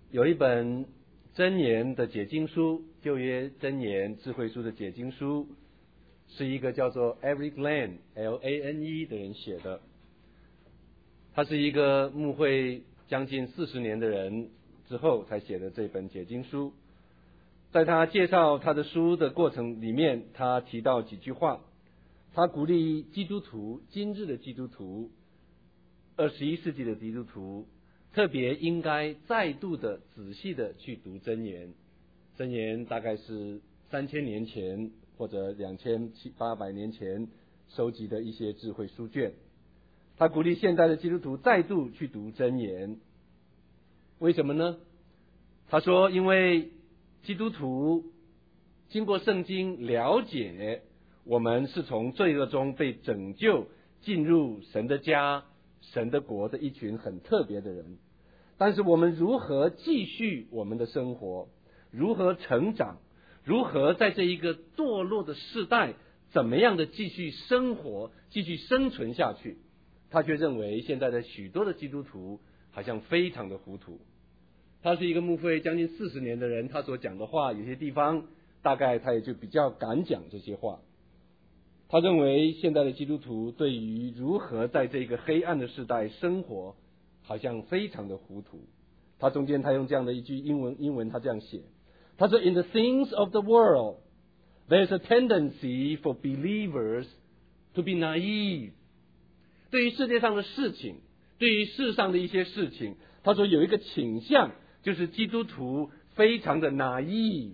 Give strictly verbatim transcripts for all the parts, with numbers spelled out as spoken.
有一本箴言的解经书，旧约箴言智慧书的解经书，是一个叫做 Eric Lane L A N E 的人写的。他是一个牧会将近四十年的人之后才写的这本解经书。在他介绍他的书的过程里面，他提到几句话，他鼓励基督徒，今日的基督徒，二十一世纪的基督徒，特别应该再度的仔细的去读箴言。箴言大概是三千年前或者两千七八百年前收集的一些智慧书卷。他鼓励现代的基督徒再度去读箴言。为什么呢？他说，因为基督徒经过圣经了解，我们是从罪恶中被拯救，进入神的家、神的国的一群很特别的人。但是我们如何继续我们的生活，如何成长，如何在这一个堕落的世代，怎么样的继续生活，继续生存下去，他却认为现在的许多的基督徒好像非常的糊涂。他是一个牧会将近四十年的人，他所讲的话有些地方大概他也就比较敢讲这些话。他认为现在的基督徒对于如何在这个黑暗的时代生活好像非常的糊涂。他中间他用这样的一句英文英文他这样写，他说 In the things of the world there's a tendency for believers to be naive。 对于世界上的事情，对于世上的一些事情，他说有一个倾向，就是基督徒非常的 naive。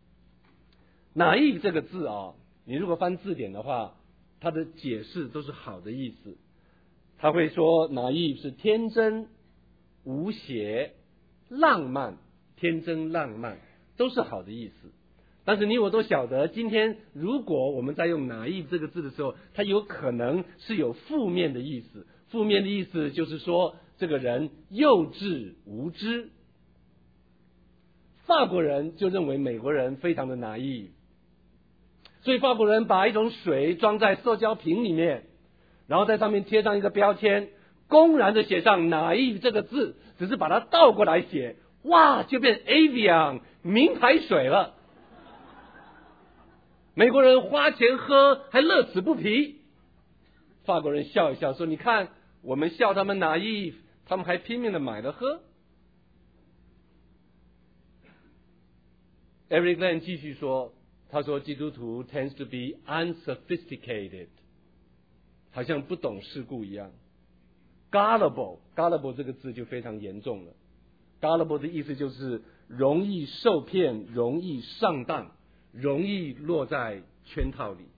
naive 这个字啊，你如果翻字典的话，它的解释都是好的意思。他会说 naive 是天真、无邪、浪漫，天真浪漫都是好的意思。但是你我都晓得，今天如果我们在用 naive 这个字的时候，它有可能是有负面的意思。负面的意思就是说这个人幼稚无知。法国人就认为美国人非常的 naive， 所以法国人把一种水装在塑胶瓶里面，然后在上面贴上一个标签，公然的写上 naive 这个字，只是把它倒过来写，哇，就变 Evian 名牌水了。美国人花钱喝还乐此不疲，法国人笑一笑说，你看我们笑他们 naive， 他们还拼命的买了喝。Eric Lane 继续说，他说基督徒 tends to be unsophisticated， 好像不懂世故一样。 Gullible Gullible 这个字就非常严重了。 Gullible 的意思就是容易受骗，容易上当，容易落在圈套里。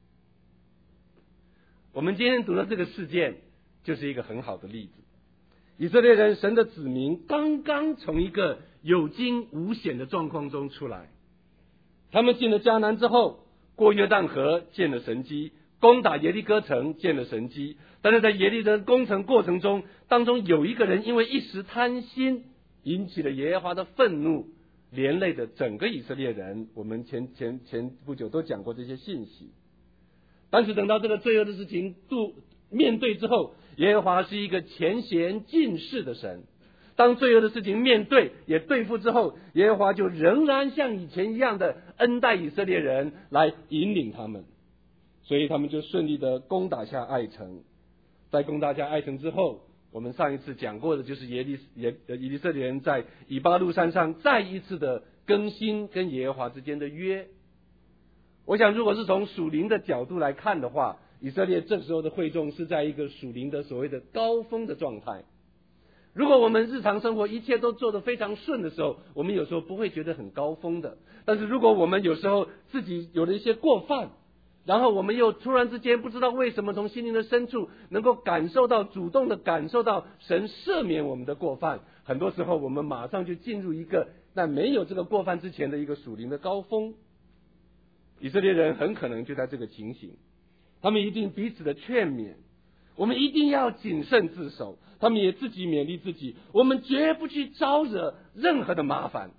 我们今天读的这个事件就是一个很好的例子。以色列人，神的子民，刚刚从一个有惊无险的状况中出来。他们进了迦南之后，过约旦河见了神迹，攻打耶利哥城见了神迹。但是在耶利哥攻城过程中，当中有一个人因为一时贪心，引起了耶和华的愤怒，连累的整个以色列人。我们前前前不久都讲过这些信息。但是等到这个罪恶的事情度面对之后，耶和华是一个前贤尽释的神。当罪恶的事情面对也对付之后，耶和华就仍然像以前一样的恩待以色列人，来引领他们。所以他们就顺利的攻打下爱城。在攻打下爱城之后，我们上一次讲过的就是耶利耶以色列人在以巴路山上再一次的更新跟耶和华之间的约。我想如果是从属灵的角度来看的话，以色列这时候的会众是在一个属灵的所谓的高峰的状态。如果我们日常生活一切都做得非常顺的时候，我们有时候不会觉得很高峰的。但是如果我们有时候自己有了一些过犯，然后我们又突然之间不知道为什么从心灵的深处能够感受到，主动的感受到神赦免我们的过犯，很多时候我们马上就进入一个在没有这个过犯之前的一个属灵的高峰。以色列人很可能就在这个情形，他们一定彼此的劝勉，我们一定要谨慎自守。他们也自己勉励自己，我们绝不去招惹任何的麻烦。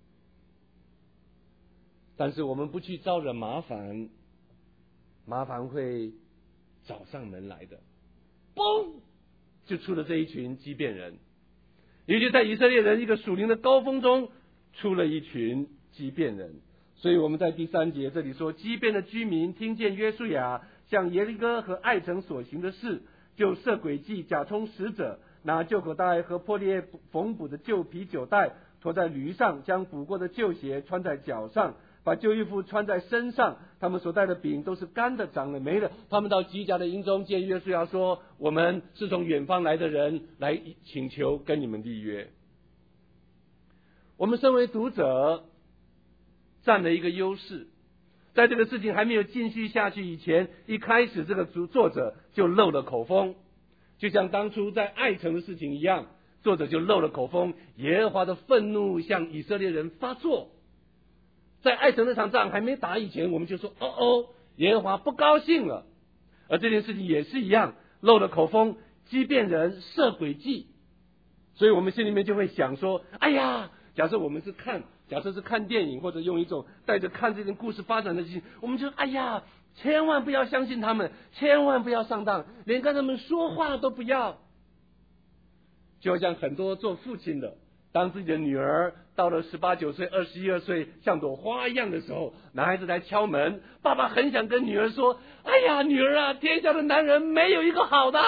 但是我们不去招惹麻烦，麻烦会找上门来的。嘣，就出了这一群畸变人。 也就在以色列人一个属灵的高峰中，出了一群畸变人。所以我们在第三节这里说，畸变的居民听见约书亚向耶利哥和爱城所行的事，就设诡计，假充使者，拿旧口袋和破裂缝补的旧皮酒袋驮在驴上，将补过的旧鞋穿在脚上，把旧衣服穿在身上。他们所带的饼都是干的，长了霉的。他们到吉甲的营中见约书亚说，我们是从远方来的人，来请求跟你们立约。我们身为读者占了一个优势，在这个事情还没有继续下去以前，一开始这个作者就漏了口风，就像当初在爱城的事情一样，作者就漏了口风。耶和华的愤怒向以色列人发作，在爱城那场仗还没打以前，我们就说哦哦，耶和华不高兴了。而这件事情也是一样，漏了口风，畸变人设诡计，所以我们心里面就会想说，哎呀，假设我们是看假设是看电影，或者用一种带着看这件故事发展的心，我们就哎呀，千万不要相信他们，千万不要上当，连跟他们说话都不要。就像很多做父亲的，当自己的女儿到了十八九岁、二十一二岁，像朵花一样的时候，男孩子来敲门，爸爸很想跟女儿说，哎呀，女儿啊，天下的男人没有一个好的，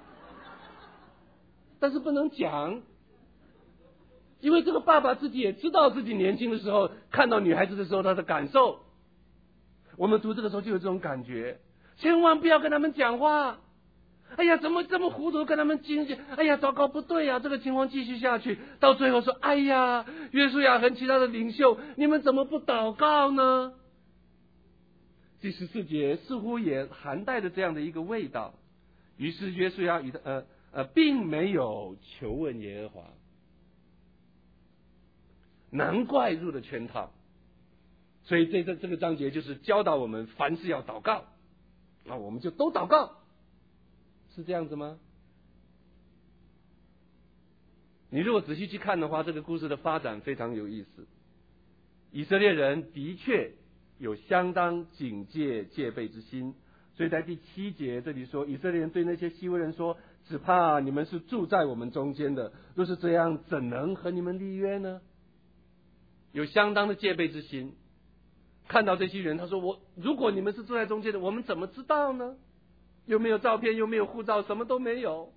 但是不能讲。因为这个爸爸自己也知道自己年轻的时候看到女孩子的时候他的感受，我们读这个时候就有这种感觉，千万不要跟他们讲话。哎呀，怎么这么糊涂跟他们经济？哎呀，糟糕，不对呀、啊！这个情况继续下去，到最后说，哎呀，约书亚和其他的领袖，你们怎么不祷告呢？第十四节似乎也含带着这样的一个味道。于是约书亚与他呃呃，并没有求问耶和华。难怪入了圈套，所以这这这个章节就是教导我们凡事要祷告，那我们就都祷告，是这样子吗？你如果仔细去看的话，这个故事的发展非常有意思。以色列人的确有相当警戒戒备之心，所以在第七节这里说，以色列人对那些希未人说，只怕你们是住在我们中间的，若是这样，怎能和你们立约呢？有相当的戒备之心，看到这些人，他说我如果你们是住在中间的，我们怎么知道呢？又没有照片，又没有护照，什么都没有。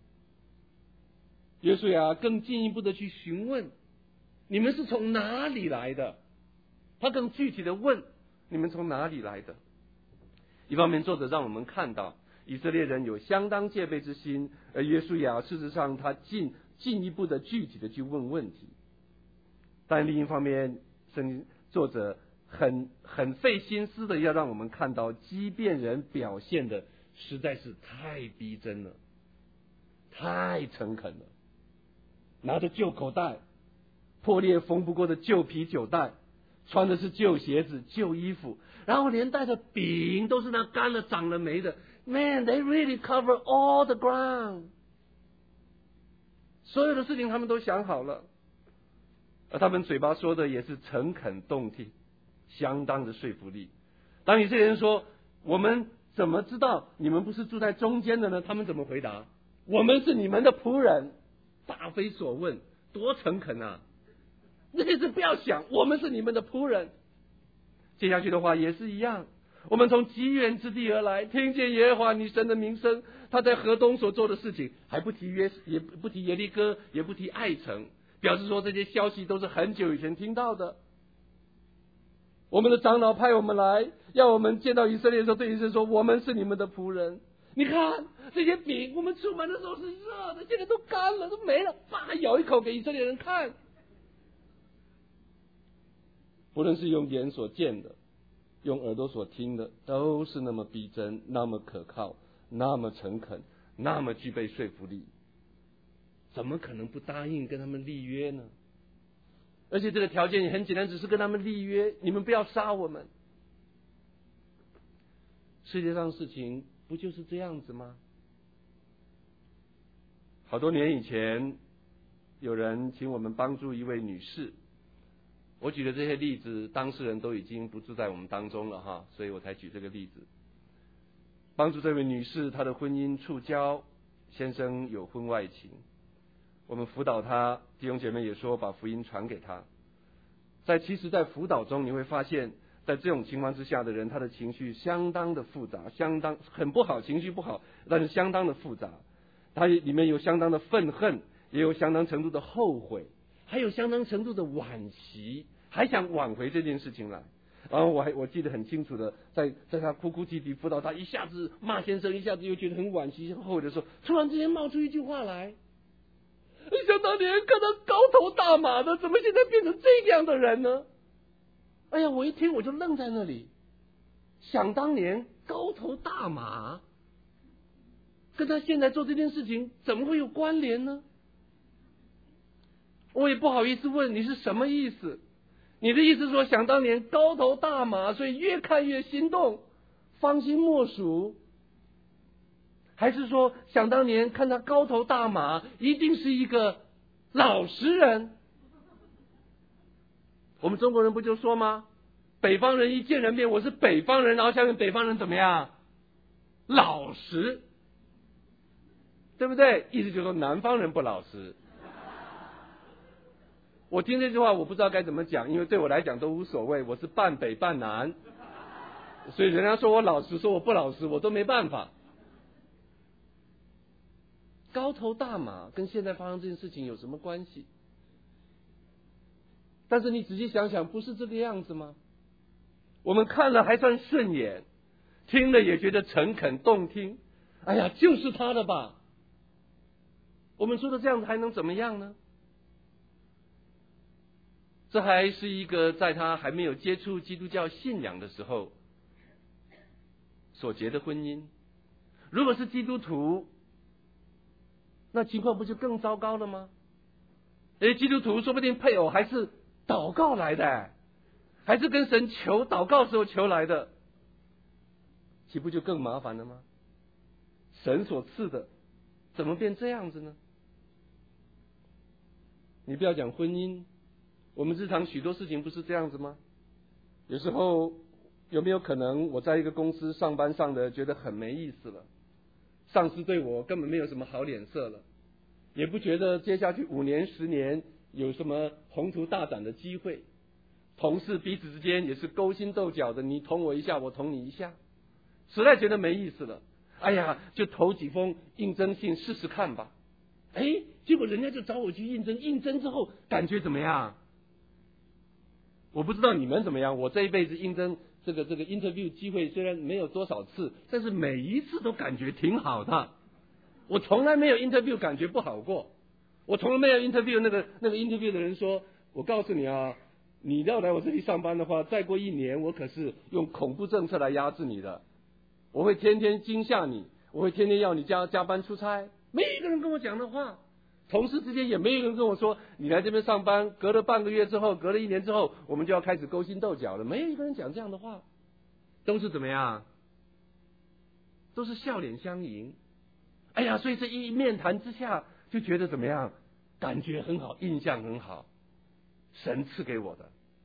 约书亚更进一步的去询问，你们是从哪里来的？他更具体的问，你们从哪里来的？一方面作者让我们看到以色列人有相当戒备之心，而约书亚事实上他进进一步的具体的去问问题。但另一方面，圣经作者很很费心思的要让我们看到畸变人表现的实在是太逼真了，太诚恳了。拿着旧口袋，破裂缝不过的旧皮酒袋，穿的是旧鞋子、旧衣服，然后连带着饼都是那干了长了霉的。Man, they really cover all the ground。所有的事情他们都想好了。而他们嘴巴说的也是诚恳动听，相当的说服力。当以色列人说，我们怎么知道你们不是住在中间的呢？他们怎么回答？我们是你们的仆人。答非所问，多诚恳啊！那些是不要想，我们是你们的仆人。接下去的话也是一样，我们从极远之地而来，听见耶和华你神的名声，他在河东所做的事情，还不提约，也不提耶利哥，也不提爱城，表示说这些消息都是很久以前听到的。我们的长老派我们来，要我们见到以色列的时候，对以色列说，我们是你们的仆人。你看这些饼，我们出门的时候是热的，现在都干了，都没了，叭咬一口给以色列人看。不论是用眼所见的，用耳朵所听的，都是那么逼真，那么可靠，那么诚恳，那么具备说服力，怎么可能不答应跟他们立约呢？而且这个条件也很简单，只是跟他们立约，你们不要杀我们。世界上事情不就是这样子吗？好多年以前，有人请我们帮助一位女士，我举的这些例子，当事人都已经不住在我们当中了哈，所以我才举这个例子。帮助这位女士，她的婚姻触礁，先生有婚外情。 我们辅导他，弟兄姐妹也说把福音传给他。在其实，在辅导中你会发现，在这种情况之下的人，他的情绪相当的复杂，相当很不好，情绪不好，但是相当的复杂。他里面有相当的愤恨，也有相当程度的后悔，还有相当程度的惋惜，还想挽回这件事情来。然后我还我记得很清楚的，在在他哭哭啼啼辅导他，一下子骂先生，一下子又觉得很惋惜很后悔的时候，突然之间冒出一句话来：想当年看他高头大马的，怎么现在变成这样的人呢？哎呀，我一听我就愣在那里。想当年高头大马，跟他现在做这件事情怎么会有关联呢？我也不好意思问你是什么意思。你的意思是说想当年高头大马，所以越看越心动，芳心莫属？还是说想当年看他高头大马，一定是一个老实人？我们中国人不就说吗？北方人一见人面，我是北方人，然后下面北方人怎么样？老实，对不对？意思就是说南方人不老实。我听这句话我不知道该怎么讲，因为对我来讲都无所谓，我是半北半南，所以人家说我老实，说我不老实，我都没办法。高头大马跟现在发生这件事情有什么关系？但是你仔细想想，不是这个样子吗？我们看了还算顺眼，听了也觉得诚恳动听，哎呀，就是他的吧。我们说的这样子还能怎么样呢？这还是一个在他还没有接触基督教信仰的时候所结的婚姻。如果是基督徒，那情况不就更糟糕了吗？诶，基督徒说不定配偶还是祷告来的，还是跟神求祷告时候求来的，岂不就更麻烦了吗？神所赐的怎么变这样子呢？你不要讲婚姻，我们日常许多事情不是这样子吗？有时候有没有可能我在一个公司上班上的觉得很没意思了，上司对我根本没有什么好脸色了，也不觉得接下去五年十年有什么宏图大展的机会，同事彼此之间也是勾心斗角的，你捅我一下我捅你一下，实在觉得没意思了，哎呀，就投几封应征信试试看吧。哎，结果人家就找我去应征，应征之后感觉怎么样？我不知道你们怎么样，我这一辈子应征这个这个 interview 机会虽然没有多少次，但是每一次都感觉挺好的。我从来没有 interview 感觉不好过，我从来没有 interview 那个那个 interview 的人说，我告诉你啊，你要来我这里上班的话，再过一年我可是用恐怖政策来压制你的，我会天天惊吓你，我会天天要你加加班出差。没有一个人跟我讲的话，同事之间也没有人跟我说，你来这边上班，隔了半个月之后，隔了一年之后，我们就要开始勾心斗角了。没有一个人讲这样的话，都是怎么样？都是笑脸相迎。哎呀，所以这一面谈之下，就觉得怎么样？感觉很好，印象很好，神赐给我的。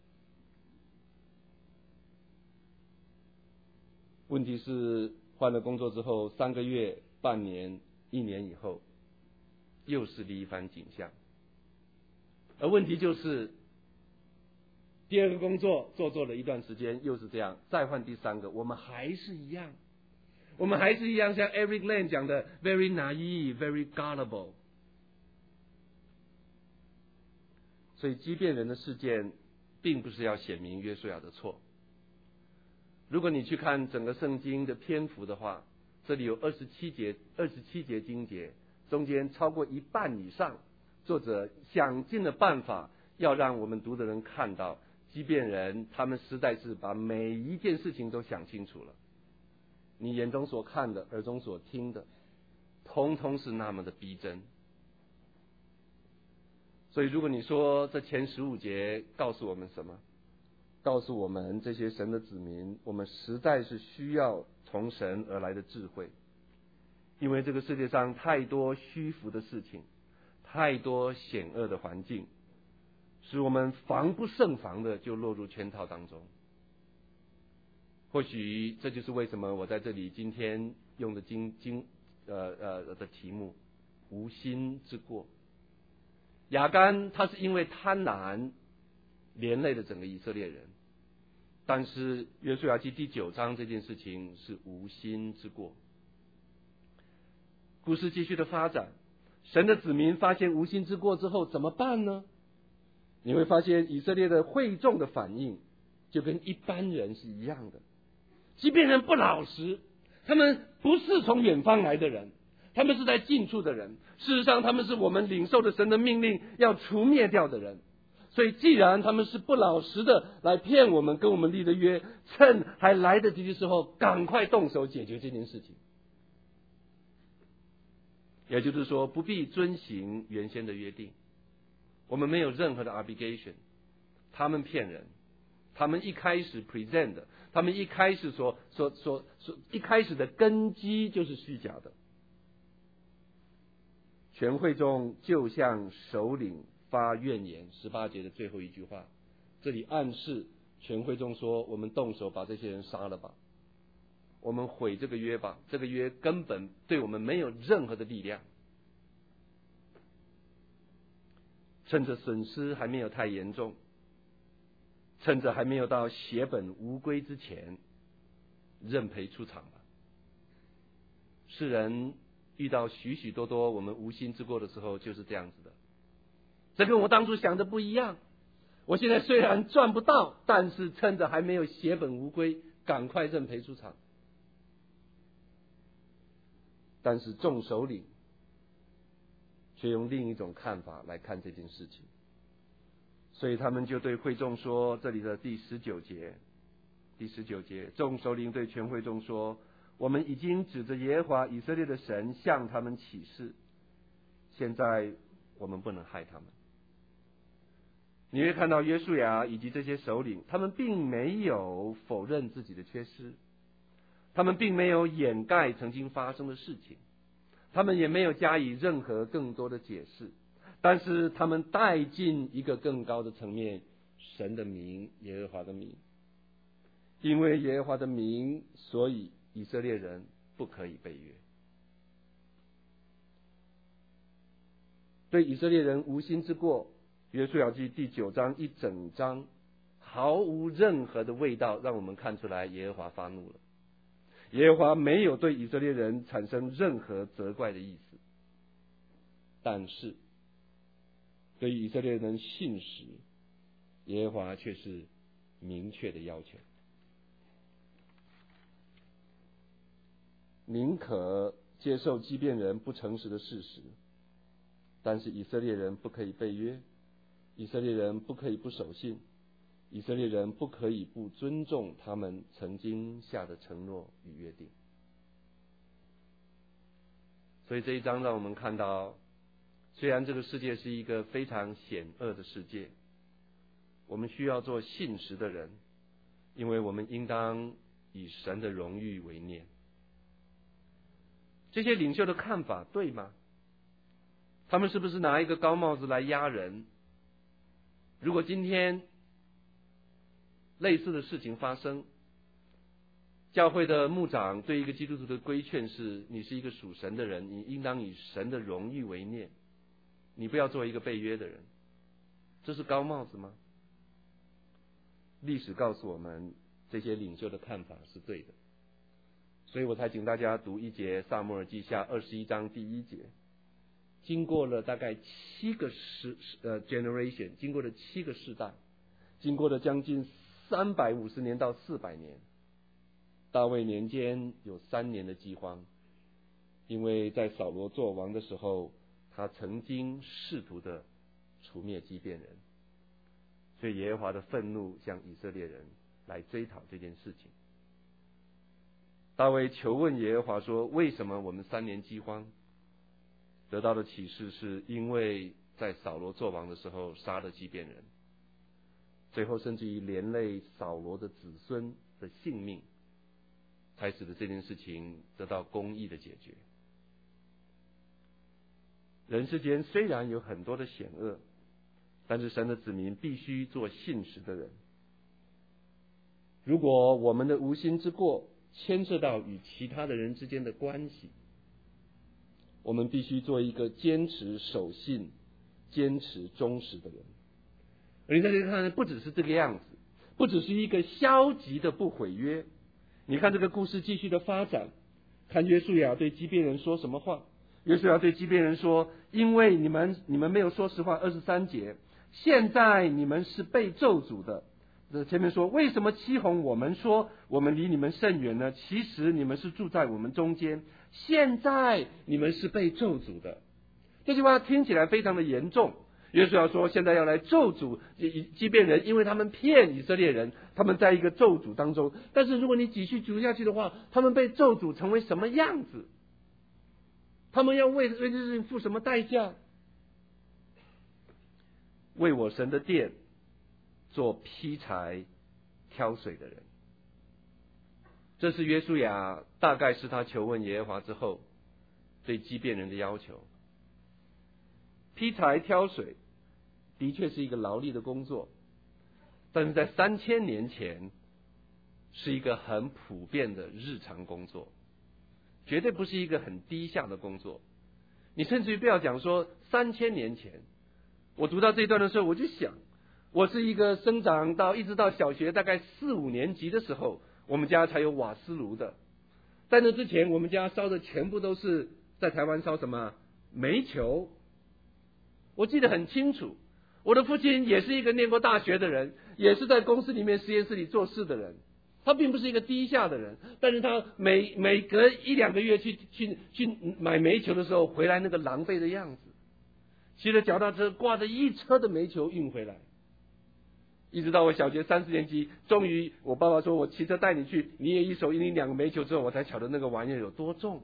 问题是换了工作之后，三个月、半年、一年以后，又是另一番景象。而问题就是，第二个工作做做了一段时间，又是这样，再换第三个，我们还是一样，我们还是一样，像 Eric Land 讲的 ，very naive, very gullible。所以，畸变人的事件，并不是要显明约书亚的错。如果你去看整个圣经的篇幅的话，这里有二十七节，二十七节经节，中间超过一半以上，作者想尽了办法，要让我们读的人看到，畸变人他们实在是把每一件事情都想清楚了。你眼中所看的，耳中所听的，通通是那么的逼真。所以，如果你说这前十五节告诉我们什么？告诉我们这些神的子民，我们实在是需要从神而来的智慧，因为这个世界上太多虚浮的事情，太多险恶的环境，使我们防不胜防的就落入圈套当中。或许这就是为什么我在这里今天用的经经呃呃的题目无心之过。 亚干他是因为贪婪连累了整个以色列人，但是约书亚记第九章这件事情是无心之过。故事继续的发展，神的子民发现无心之过之后怎么办呢？你会发现以色列的会众的反应就跟一般人是一样的，即便人不老实，他们不是从远方来的人，他们是在近处的人，事实上他们是我们领受的神的命令要除灭掉的人。所以既然他们是不老实的来骗我们，跟我们立的约，趁还来得及的时候赶快动手解决这件事情。也就是说，不必遵行原先的约定，我们没有任何的 obligation。 他们骗人，他们一开始 present 的，他们一开始所所所所一开始的根基就是虚假的。全会众就向首领发怨言，十八节的最后一句话，这里暗示全会众说，我们动手把这些人杀了吧，我们毁这个约吧，这个约根本对我们没有任何的力量。趁着损失还没有太严重，趁着还没有到血本无归之前，认赔出场吧。世人遇到许许多多我们无心之过的时候就是这样子的，这跟我当初想的不一样。我现在虽然赚不到，但是趁着还没有血本无归，赶快认赔出场。但是众首领却用另一种看法来看这件事情，所以他们就对会众说，这里的第十九节，第十九节，众首领对全会众说，我们已经指着耶和华以色列的神向他们起誓，现在我们不能害他们。你会看到约书亚以及这些首领，他们并没有否认自己的缺失，他们并没有掩盖曾经发生的事情，他们也没有加以任何更多的解释，但是他们带进一个更高的层面，神的名，耶和华的名。因为耶和华的名，所以以色列人不可以背约。对以色列人无心之过，约书亚记第九章一整章毫无任何的味道，让我们看出来耶和华发怒了。耶和华没有对以色列人产生任何责怪的意思，但是对于以色列人信实，耶和华却是明确的要求，宁可接受畸变人不诚实的事实，但是以色列人不可以背约，以色列人不可以不守信，以色列人不可以不尊重他们曾经下的承诺与约定。所以这一章让我们看到，虽然这个世界是一个非常险恶的世界，我们需要做信实的人，因为我们应当以神的荣誉为念。这些领袖的看法对吗？他们是不是拿一个高帽子来压人？如果今天类似的事情发生，教会的牧长对一个基督徒的规劝是，你是一个属神的人，你应当以神的荣誉为念，你不要做一个背约的人，这是高帽子吗？历史告诉我们，这些领袖的看法是对的，所以我才请大家读一节撒母耳记下二十一章第一节。经过了大概七个世呃 generation， 经过了七个世代，经过了将近三百五十年到四百年，大卫年间有三年的饥荒，因为在扫罗做王的时候，他曾经试图的除灭畸变人，所以耶和华的愤怒向以色列人来追讨这件事情。大卫求问耶和华说，为什么我们三年饥荒？得到的启示是因为在扫罗做王的时候杀了畸变人，最后甚至于连累扫罗的子孙的性命，才使得这件事情得到公义的解决。人世间虽然有很多的险恶，但是神的子民必须做信实的人。如果我们的无心之过牵涉到与其他的人之间的关系，我们必须做一个坚持守信、 坚持忠实的人。而你在这里看，不只是这个样子，不只是一个消极的不毁约。你看这个故事继续的发展，看约书亚对基遍人说什么话。约书亚对基遍人说，因为你们你们没有说实话，二十三节，现在你们是被咒诅的。这前面说，为什么欺哄我们说我们离你们甚远呢？其实你们是住在我们中间，现在你们是被咒诅的。这句话听起来非常的严重。约书亚说，现在要来咒诅基遍人，因为他们骗以色列人，他们在一个咒诅当中。但是如果你继续读下去的话，他们被咒诅成为什么样子？他们要为为这事情付什么代价？为我神的殿做劈柴挑水的人。这是约书亚大概是他求问耶和华之后对基遍人的要求。劈柴挑水的确是一个劳力的工作，但是在三千年前是一个很普遍的日常工作，绝对不是一个很低下的工作。你甚至于不要讲说三千年前，我读到这一段的时候，我就想，我是一个生长到一直到小学大概四五年级的时候，我们家才有瓦斯炉的。在那之前，我们家烧的全部都是在台湾烧什么煤球。我记得很清楚，我的父亲也是一个念过大学的人，也是在公司里面实验室里做事的人。他并不是一个低下的人，但是他每每隔一两个月去去去买煤球的时候，回来那个狼狈的样子，骑着脚踏车挂着一车的煤球运回来。一直到我小学三四年级，终于我爸爸说我骑车带你去，你也一手一拎两个煤球之后，我才晓得那个玩意儿有多重。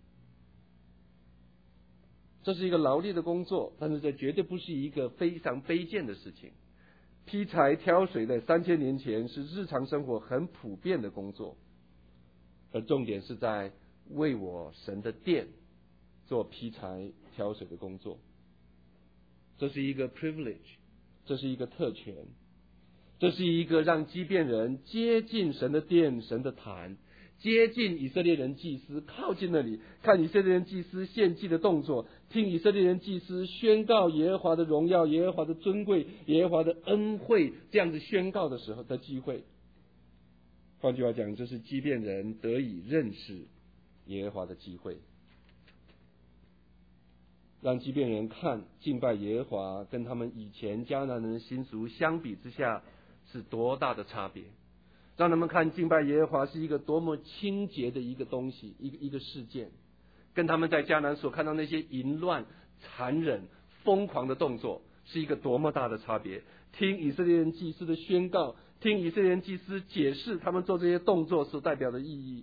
这是一个劳力的工作，但是这绝对不是一个非常卑贱的事情。劈柴挑水在三千年前是日常生活很普遍的工作，而重点是在为我神的殿做劈柴挑水的工作。这是一个 privilege， 这是一个特权，这是一个让基遍人接近神的殿、神的坛，接近以色列人祭司，靠近那里看以色列人祭司献祭的动作，听以色列人祭司宣告耶和华的荣耀、耶和华的尊贵、耶和华的恩惠，这样子宣告的时候的机会。换句话讲，这是基遍人得以认识耶和华的机会，让基遍人看敬拜耶和华跟他们以前迦南人的习俗相比之下是多大的差别，让他们看敬拜耶和华是一个多么清洁的一个东西，一个一个事件，跟他们在迦南所看到那些淫乱、残忍、疯狂的动作是一个多么大的差别。听以色列人祭司的宣告，听以色列人祭司解释他们做这些动作所代表的意义。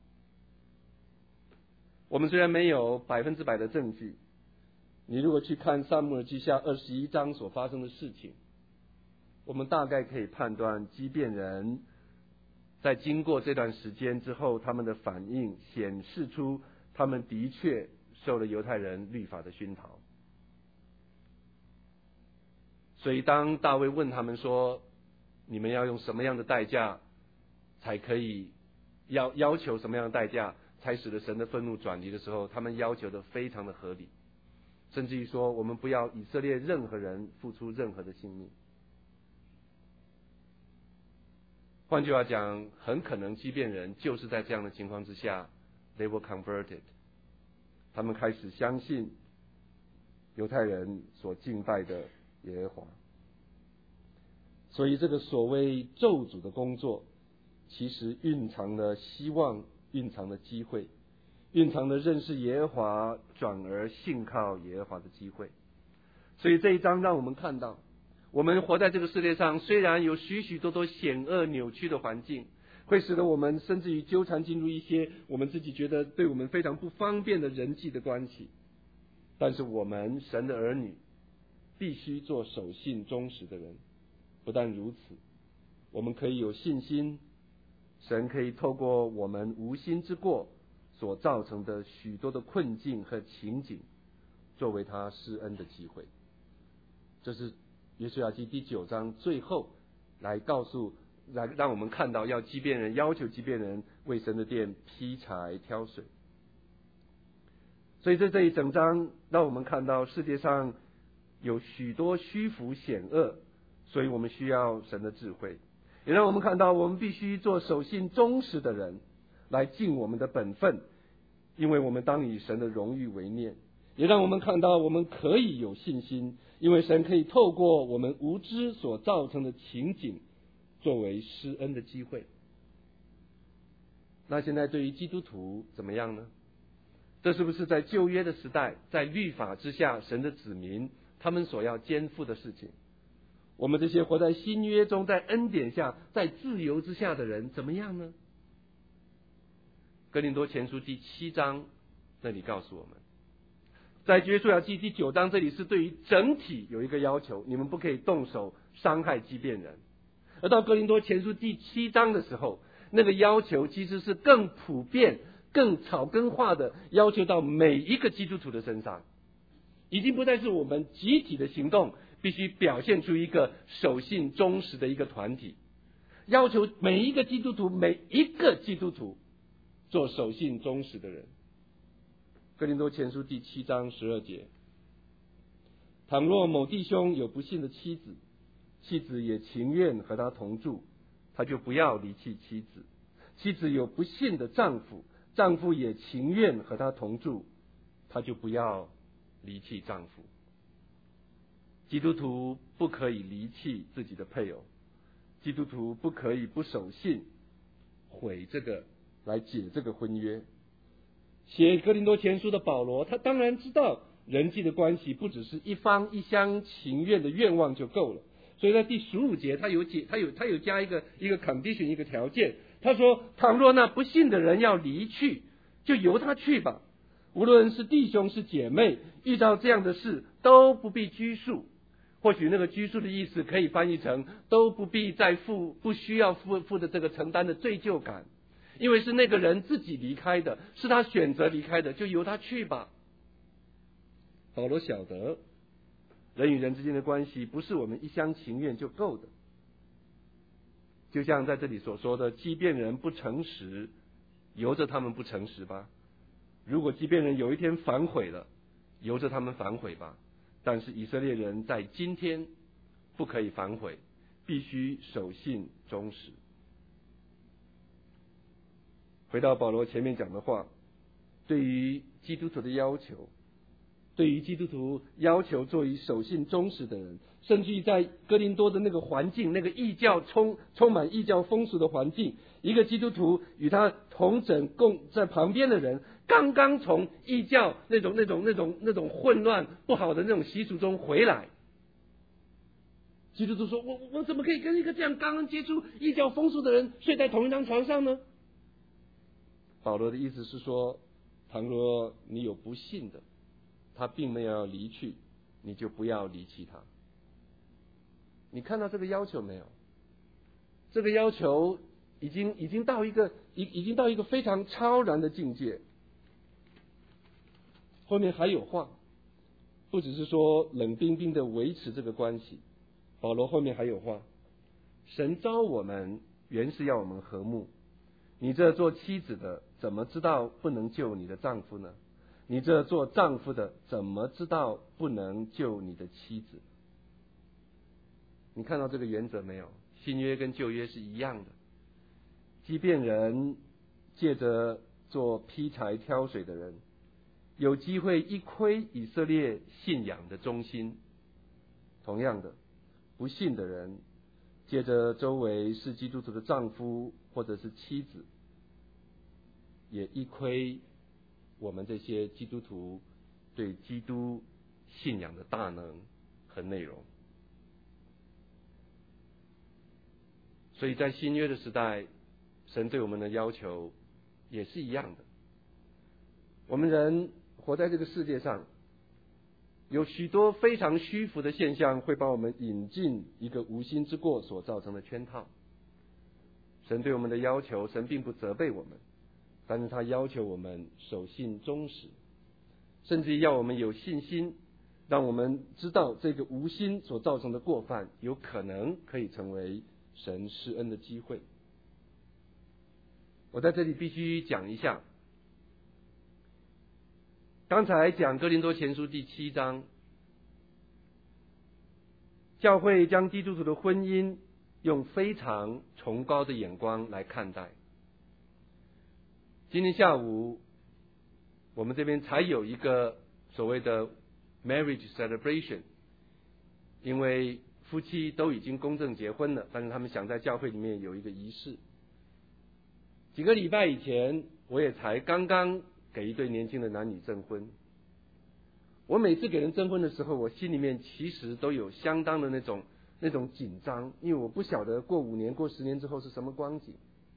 我们虽然没有百分之百的证据，你如果去看撒母耳记下二十一章所发生的事情，我们大概可以判断基遍人在经过这段时间之后，他们的反应显示出他们的确受了犹太人律法的熏陶。所以当大卫问他们说，你们要用什么样的代价才可以要要求什么样的代价才使得神的愤怒转离的时候，他们要求的非常的合理，甚至于说我们不要以色列任何人付出任何的性命。换句话讲，很可能基遍人就是在这样的情况之下 they were converted， 他们开始相信犹太人所敬拜的耶和华。所以这个所谓咒诅的工作，其实蕴藏了希望，蕴藏了机会，蕴藏了认识耶和华转而信靠耶和华的机会。所以这一章让我们看到，我们活在这个世界上，虽然有许许多多险恶扭曲的环境，会使得我们甚至于纠缠进入一些我们自己觉得对我们非常不方便的人际的关系，但是我们神的儿女必须做守信忠实的人。不但如此，我们可以有信心，神可以透过我们无心之过所造成的许多的困境和情景，作为他施恩的机会。这是约书亚记第九章最后来告诉，来让我们看到要基遍人要求基遍人为神的殿劈柴挑水。所以在这一整章让我们看到世界上有许多虚浮险恶，所以我们需要神的智慧，也让我们看到我们必须做守信忠实的人，来尽我们的本分，因为我们当以神的荣誉为念。也让我们看到我们可以有信心，因为神可以透过我们无知所造成的情景作为施恩的机会。那现在对于基督徒怎么样呢？这是不是在旧约的时代，在律法之下神的子民他们所要肩负的事情？我们这些活在新约中，在恩典下，在自由之下的人怎么样呢？哥林多前书第七章那里告诉我们，在约书亚记第九章这里是对于整体有一个要求，你们不可以动手伤害畸变人。而到哥林多前书第七章的时候，那个要求其实是更普遍、更草根化的要求到每一个基督徒的身上，已经不再是我们集体的行动必须表现出一个守信忠实的一个团体，要求每一个基督徒每一个基督徒做守信忠实的人。哥林多前书第七章十二节，倘若某弟兄有不信的妻子，妻子也情愿和他同住，他就不要离弃妻子；妻子有不信的丈夫，丈夫也情愿和他同住，他就不要离弃丈夫。基督徒不可以离弃自己的配偶，基督徒不可以不守信，毁这个来解这个婚约。写哥林多前书的保罗，他当然知道人际的关系不只是一方一厢情愿的愿望就够了，所以在第十五节他有解，他有他有加一个一个 condition 一个条件，他说：倘若那不信的人要离去，就由他去吧。无论是弟兄是姐妹，遇到这样的事都不必拘束。或许那个拘束的意思可以翻译成都不必再负不需要负负的这个承担的罪疚感，因为是那个人自己离开的，是他选择离开的，就由他去吧。保罗晓得人与人之间的关系不是我们一厢情愿就够的，就像在这里所说的，即便人不诚实，由着他们不诚实吧。如果即便人有一天反悔了，由着他们反悔吧。但是以色列人在今天不可以反悔，必须守信忠实。回到保罗前面讲的话，对于基督徒的要求，对于基督徒要求做以守信忠实的人，甚至于在哥林多的那个环境，那个异教充充满异教风俗的环境，一个基督徒与他同枕共在旁边的人，刚刚从异教那种那种那种那种混乱不好的那种习俗中回来，基督徒说：我我怎么可以跟一个这样刚刚接触异教风俗的人睡在同一张床上呢？保罗的意思是说，倘若你有不信的，他并没有要离去，你就不要离弃他。你看到这个要求没有？这个要求已经已经到一个已已经到一个非常超然的境界。后面还有话，不只是说冷冰冰的维持这个关系，保罗后面还有话：神召我们原是要我们和睦，你这做妻子的怎么知道不能救你的丈夫呢？你这做丈夫的怎么知道不能救你的妻子？你看到这个原则没有？新约跟旧约是一样的，即便人借着做劈柴挑水的人，有机会一窥以色列信仰的中心，同样的，不信的人借着周围是基督徒的丈夫或者是妻子，也一窥我们这些基督徒对基督信仰的大能和内容。所以在新约的时代，神对我们的要求也是一样的。我们人活在这个世界上，有许多非常虚浮的现象会把我们引进一个无心之过所造成的圈套。神对我们的要求，神并不责备我们，但是他要求我们守信忠实，甚至要我们有信心，让我们知道这个无心所造成的过犯有可能可以成为神施恩的机会。我在这里必须讲一下，刚才讲哥林多前书第七章， 教会将基督徒的婚姻用非常崇高的眼光来看待。今天下午我们这边才有一个所谓的 marriage celebration， 因为夫妻都已经公证结婚了，但是他们想在教会里面有一个仪式。几个礼拜以前，我也才刚刚给一对年轻的男女证婚。我每次给人证婚的时候，我心里面其实都有相当的那种那种紧张，因为我不晓得过五年、过十年之后是什么光景。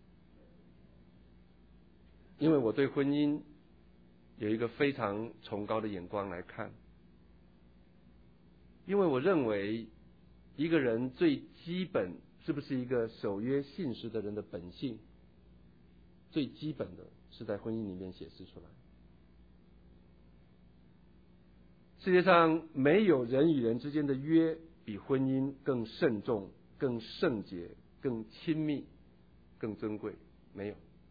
因为我对婚姻有一个非常崇高的眼光来看，因为我认为一个人最基本是不是一个守约信实的人的本性，最基本的是在婚姻里面显示出来。世界上没有人与人之间的约比婚姻更慎重、更圣洁、更亲密、更尊贵，没有。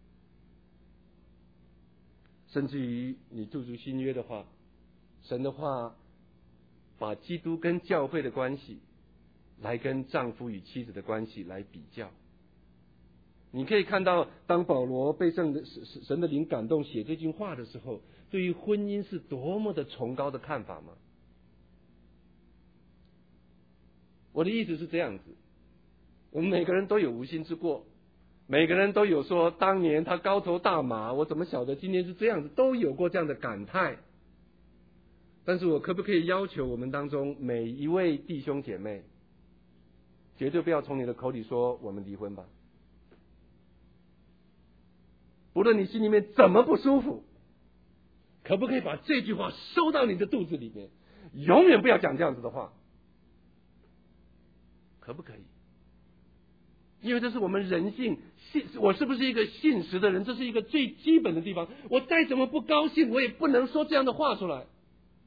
甚至于你注足新约的话，神的话把基督跟教会的关系来跟丈夫与妻子的关系来比较。你可以看到，当保罗被圣的神的灵感动写这句话的时候，对于婚姻是多么的崇高的看法吗？我的意思是这样子，我们每个人都有无心之过，每个人都有说当年他高头大马，我怎么晓得今天是这样子，都有过这样的感叹。但是我可不可以要求我们当中每一位弟兄姐妹，绝对不要从你的口里说我们离婚吧。不论你心里面怎么不舒服，可不可以把这句话收到你的肚子里面，永远不要讲这样子的话，可不可以？因为这是我们人性，信我是不是一个信实的人，这是一个最基本的地方。我再怎么不高兴，我也不能说这样的话出来。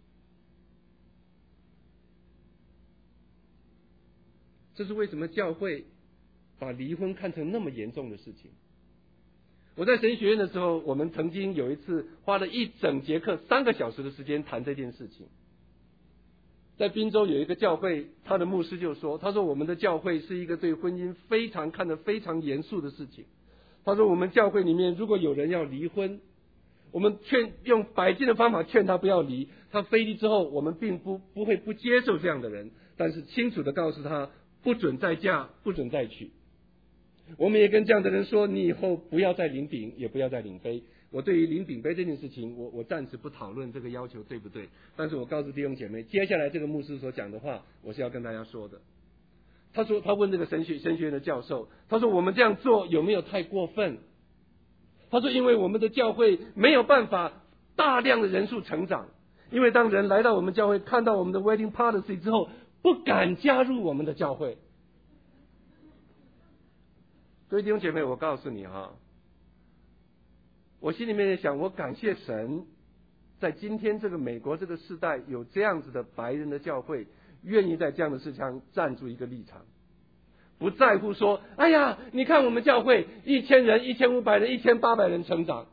这是为什么教会把离婚看成那么严重的事情。我在神学院的时候，我们曾经有一次花了一整节课三个小时的时间谈这件事情。在滨州有一个教会，他的牧师就说，他说我们的教会是一个对婚姻非常看得非常严肃的事情。他说我们教会里面如果有人要离婚，我们劝用百计的方法劝他不要离，他非离之后，我们并不不会不接受这样的人，但是清楚的告诉他不准再嫁，不准再娶。我们也跟这样的人说，你以后不要再领饼，也不要再领杯。我对于领饼杯这件事情，我我暂时不讨论这个要求对不对，但是我告诉弟兄姐妹，接下来这个牧师所讲的话，我是要跟大家说的。他说，他问这个神学神学院的教授，他说我们这样做有没有太过分？他说，因为我们的教会没有办法大量的人数成长，因为当人来到我们教会，看到我们的 wedding policy 之后，不敢加入我们的教会。各位弟兄姐妹，我告诉你哈，我心里面也想，我感谢神，在今天这个美国这个时代，有这样子的白人的教会，愿意在这样的事上站住一个立场，不在乎说，哎呀，你看我们教会一千人、一千五百人、一千八百人成长。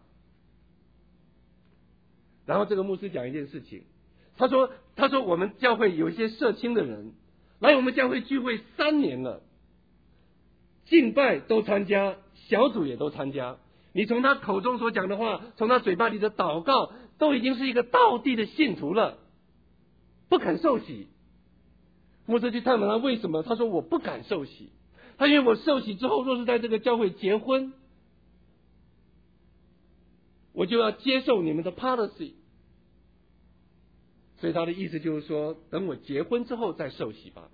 然后这个牧师讲一件事情，他说，他说我们教会有一些社青的人来我们教会聚会三年了。敬拜都参加，小组也都参加。你从他口中所讲的话，从他嘴巴里的祷告，都已经是一个道地的信徒了，不肯受洗。牧师去探问他为什么，他说我不敢受洗，他因为我受洗之后，若是在这个教会结婚，我就要接受你们的 policy。所以他的意思就是说，等我结婚之后再受洗吧。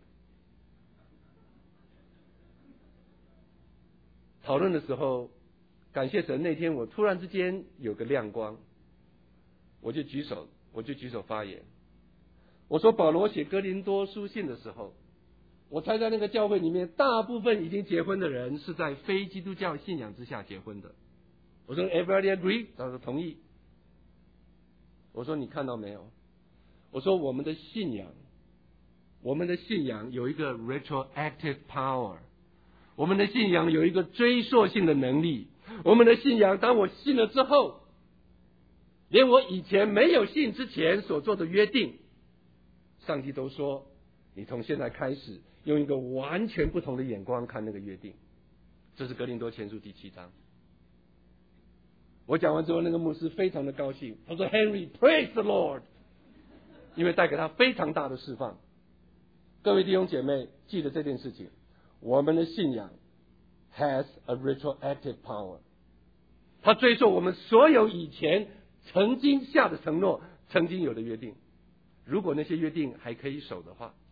讨论的时候，感谢神，那天我突然之间有个亮光，我就举手，我就举手发言。我说保罗写哥林多书信的时候，我猜在那个教会里面，大部分已经结婚的人是在非基督教信仰之下结婚的。我说 everybody agree， 他说同意。我说你看到没有？我说我们的信仰，我们的信仰有一个 retroactive power。我们的信仰有一个追溯性的能力，我们的信仰当我信了之后，连我以前没有信之前所做的约定，上帝都说你从现在开始用一个完全不同的眼光看那个约定。这是格林多前书第七章。我讲完之后，那个牧师非常的高兴，他说 Henry praise the Lord， 因为带给他非常大的释放。各位弟兄姐妹，记得这件事情，我们的信仰 has a retroactive power， 它追溯我们所有以前曾经下的承诺，曾经有的约定，如果那些约定还可以守的话。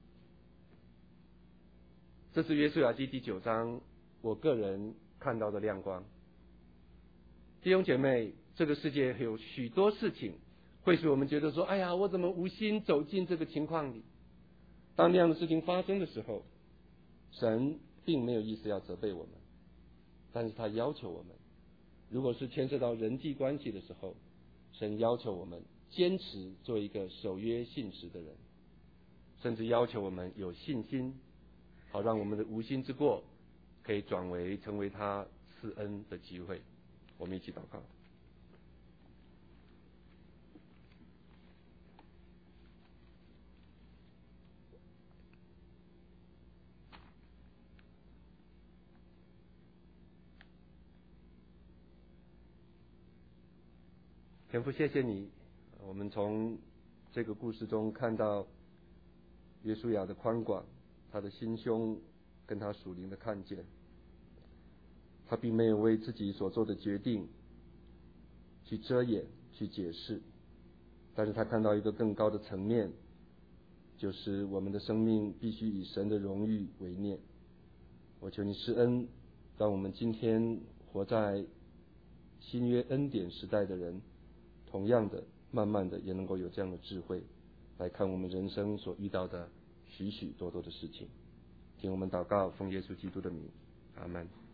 这是约书亚记第九章我个人看到的亮光。弟兄姐妹，这个世界有许多事情会使我们觉得说，哎呀，我怎么无心走进这个情况里。当那样的事情发生的时候，神并没有意思要责备我们，但是他要求我们，如果是牵涉到人际关系的时候，神要求我们坚持做一个守约信实的人，甚至要求我们有信心，好让我们的无心之过可以转为成为他赐恩的机会。我们一起祷告。天父，谢谢你，我们从这个故事中看到约书亚的宽广，他的心胸跟他属灵的看见。他并没有为自己所做的决定去遮掩、去解释，但是他看到一个更高的层面，就是我们的生命必须以神的荣誉为念。我求你施恩，让我们今天活在新约恩典时代的人，同样的慢慢的也能够有这样的智慧来看我们人生所遇到的许许多多的事情。听我们祷告，奉耶稣基督的名，阿们。